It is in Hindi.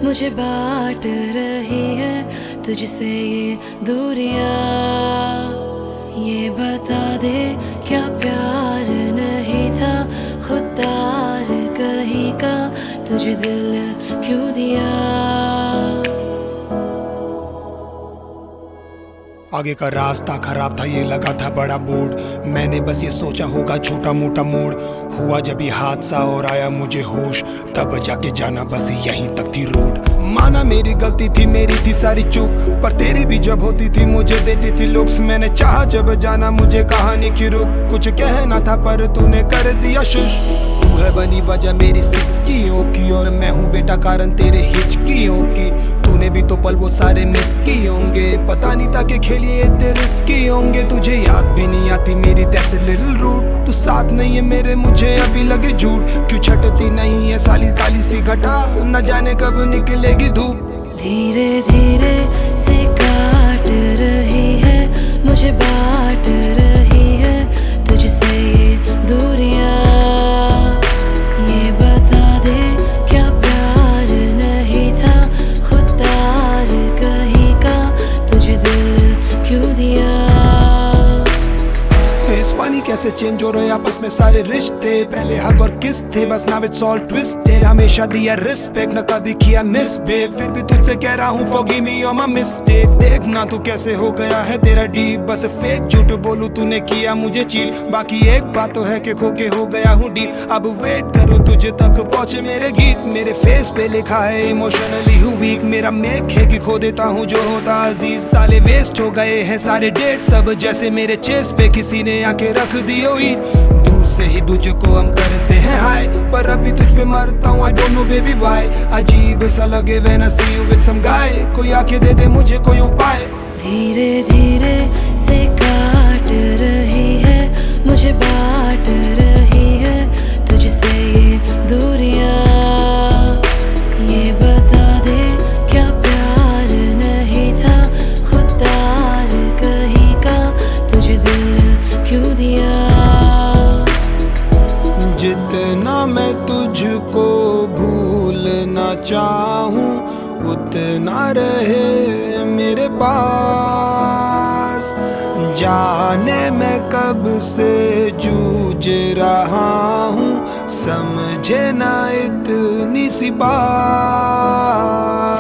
मुझे बांट रही है तुझसे ये दूरियां। ये बता दे क्या प्यार नहीं था खुददार कहीं का, तुझे दिल क्यों दिया। आगे का रास्ता खराब था, ये लगा था बड़ा बोर्ड। मैंने बस ये सोचा होगा छोटा मोटा मोड़। हुआ जब ये हादसा और आया मुझे होश, तब जाके जाना बस यहीं तक थी रोड। माना मेरी गलती थी, मेरी थी सारी चूक, पर तेरी भी जब होती थी मुझे देती थी लुक्स। मैंने चाहा जब जाना मुझे कहानी की रुक, कुछ कहना था पर तूने कर दिया शुश। तू है बनी वजह मेरी सिस्कियों की, और मैं हूँ बेटा कारण तेरे हिचकियों की। तूने भी तो पल वो सारे मिस किए होंगे, पता नहीं था कि खेलिए इतने रिस्की होंगे। तुझे याद भी नहीं आती मेरी दैट्स अ लिटिल रूट। तू साथ नहीं है मेरे, मुझे अभी लगे झूठ। क्यों छटती नहीं है साली काली सी घटा, न जाने कब निकलेगी धूप। धीरे धीरे से काट रही है, मुझे बांट रही है तुझसे ये दूरियां। ये बता दे क्या प्यार नहीं था खुददार कहीं का, तुझे दिल क्यों दिया। इस फनी कैसे चेंज हो रहे आपस में सारे रिश्ते। पहले हग और किस थे, बस नाउ इट्स ऑल ट्विस्टेड। हमेशा दिया रिस्पेक्ट, न कभी किया मिसबिहेव। फिर भी तुझसे कह रहा हूँ forgive me all my mistake. देखना तू कैसे हो गया है तेरा डीप, बस फेक झूठ बोलूं तूने किया मुझे चीट। बाकी एक बात तो है कि खो के हो गया हूँ डीप। अब वेट करो तुझे तक पहुंचे मेरे गीत। मेरे फेस पे लिखा है इमोशनली हूँ वीक। मेरा मेक है कि खो देता हूँ जो होता अजीज। साले वेस्ट हो गए हैं सारे डेट सब, जैसे मेरे चेस्ट पे किसी ने आके रख दियो ईट। दूर से ही तुझको हम करते हैं हाय, पर अभी तुझ पे मरता हूँ I don't know baby why. अजीब सा लगे when I see you with some guy, कोई आके दे दे मुझे कोई उपाय। धीरे धीरे से काट रही है, मुझे बांट रही है तुझसे ये दूरियां। ये बता दे क्या प्यार नहीं था खुददार कहीं का, तुझे दिल क्यों दिया। जितना मैं तुझको भूलना चाहूँ, उतना रहे मेरे पास। जाने मैं कब से जूझ रहा हूँ, समझे ना इतनी सी बात।